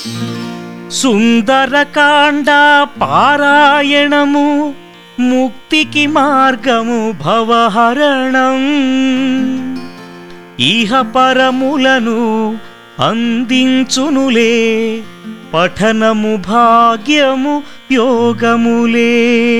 సుందరకాండ పారాయణము ముక్తికి మార్గము భవహరణం. ఇహ పరములను అందించునులే పఠనము భాగ్యము యోగములే.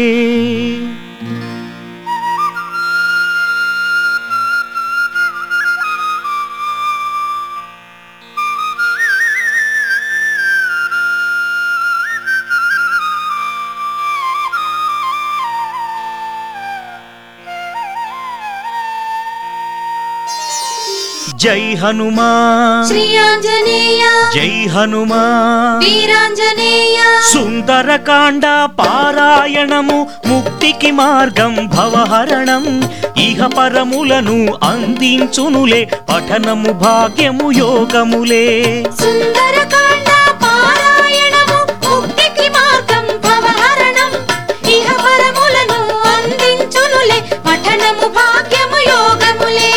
జై హనుమాన్ శ్రీ ఆంజనేయ, జై హనుమాన్ వీరాంజనేయ. సుందరకాండ పారాయణము ముక్తికి మార్గం భవహరణం. ఇహ పరములను అందించునులే పఠనము భాగ్యము యోగములే. సుందరకాండ పారాయణము ముక్తికి మార్గం భవహరణం. ఇహ పరములను అందించునులే పఠనము భాగ్యము యోగములే.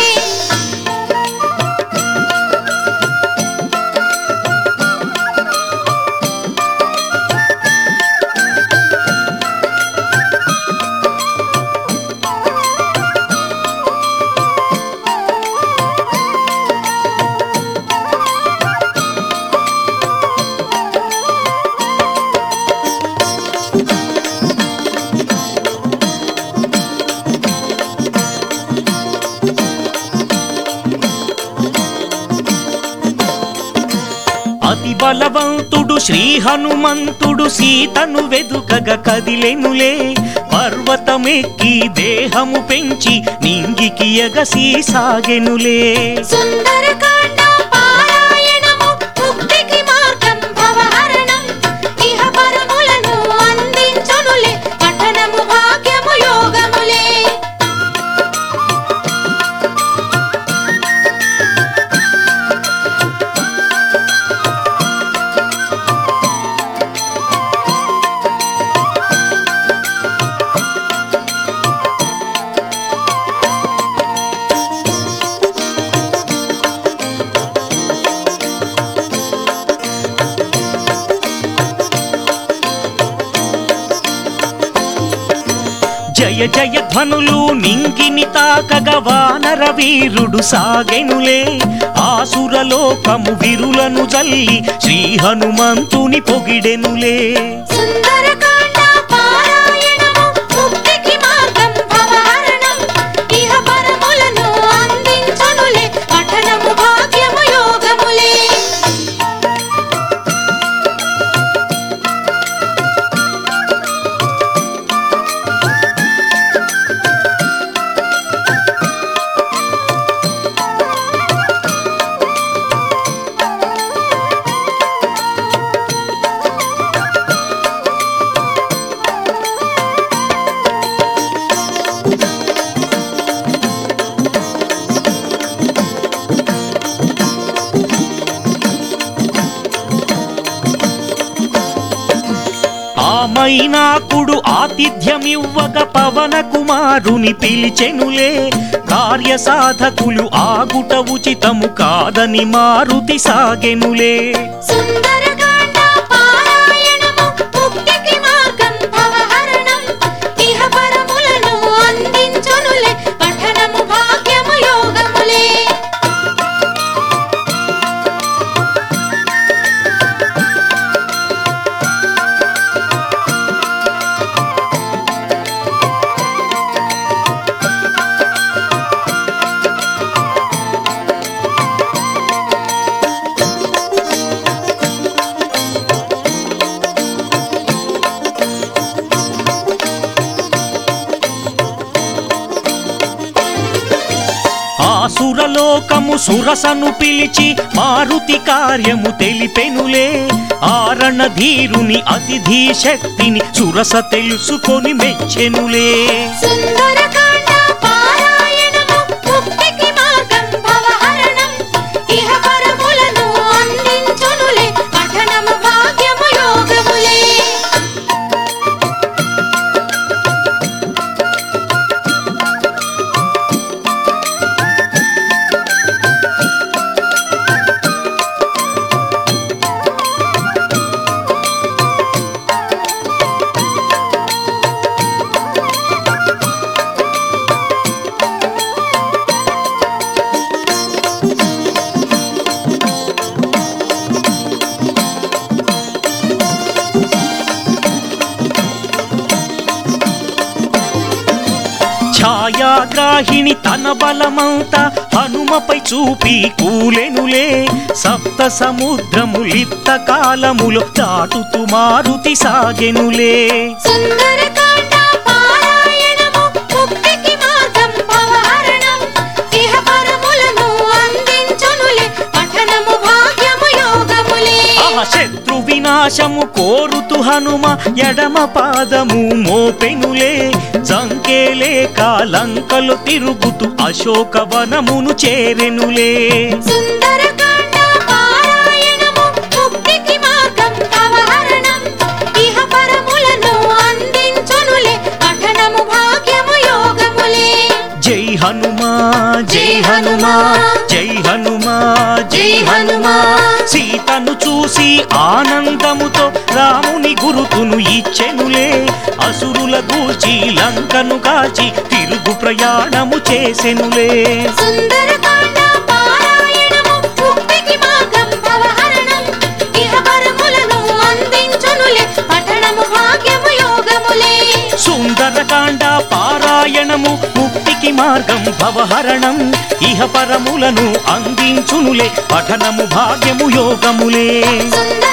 అతి బలవంతుడు శ్రీ హనుమంతుడు సీతను వెదుకగ కదిలెనులే. పర్వతమెక్కి దేహము పెంచి నింగికి ఎగసి సాగెనులే. సుందరకాండ పారాయణము ముక్తికి మార్గం భవహరణం. ఇహ పరములను అందించునులే పఠనము భాగ్యము యోగములే. జయ జయ ధ్వనులు నింగిని తాకగ వానర వీరుడు సాగెనులే. ఆసురలోకము విరులను జల్లి శ్రీ హనుమంతుని పొగిడెనులే. సుందరకాండ పారాయణము ముక్తికి మార్గం భవహరణం. ఇహ పరములను అందించునులే పఠనము భాగ్యము యోగములే. ఆ మైనాకుడు ఆతిథ్యమివ్వగ పవన కుమారుని పిలిచెనులే. కార్యసాధకులు ఆగుట ఉచితము కాదని మారుతి సాగెనులే. సుందరకాండ పారాయణము ముక్తికి మార్గం భవహరణం. ఇహ పరములను అందించునులే పఠనము భాగ్యము యోగములే. ఆసురలోకము సురసను పిలిచి మారుతి కార్యము తెలిపెనులే. ఆరణధీరుని అతిథి శక్తిని సురస తెలుసుకొని మెచ్చెనులే. సుందరకాండ పారాయణము ముక్తికి మార్గం భవహరణం. ఇహ పరములను అందించునులే పఠనము భాగ్యము యోగములే. లంకాగ్రాహిణి తన బలమంతా హనుమపై చూపి కూలెనులే సప్త సముద్రములిప్త కాలములో దాటుతూ మారుతి సాగెనులే సుందరకాండ పారాయణము ముక్తికి మార్గం భవహరణం ఇహ పరములను అందించునులే పఠనము భాగ్యము యోగములే శత్రు వినాశము కోరుతు హనుమ ఎడమ పాదము మోపెనులే జంకేలే కాలంకలు తిరుగుతూ అశోకవనమును చేరెనులే సుందరకాండ పారాయణము ముక్తికి మార్గం భవహరణం ఇహ పరములను అందించునులే పఠనము భాగ్యము యోగములే జై హనుమా జై హనుమా జై హనుమా జై హనుమా సీతను చూసి ఆనందముతో రాముని గురుతును ఇచ్చెనులే అసురుల గూర్చి లంకను కాచి తిరుగు ప్రయాణము చేసెనులే సుందరకాండ పారాయణము ముక్తికి మార్గం భవహరణం ఇహ పరములను అందించునులే పఠనము భాగ్యము యోగములే సుందరకాండ పారాయణము ముక్తికి మార్గం భవహరణం ఇహ పరములను అందించునులే పఠనము భాగ్యము యోగములే సుందర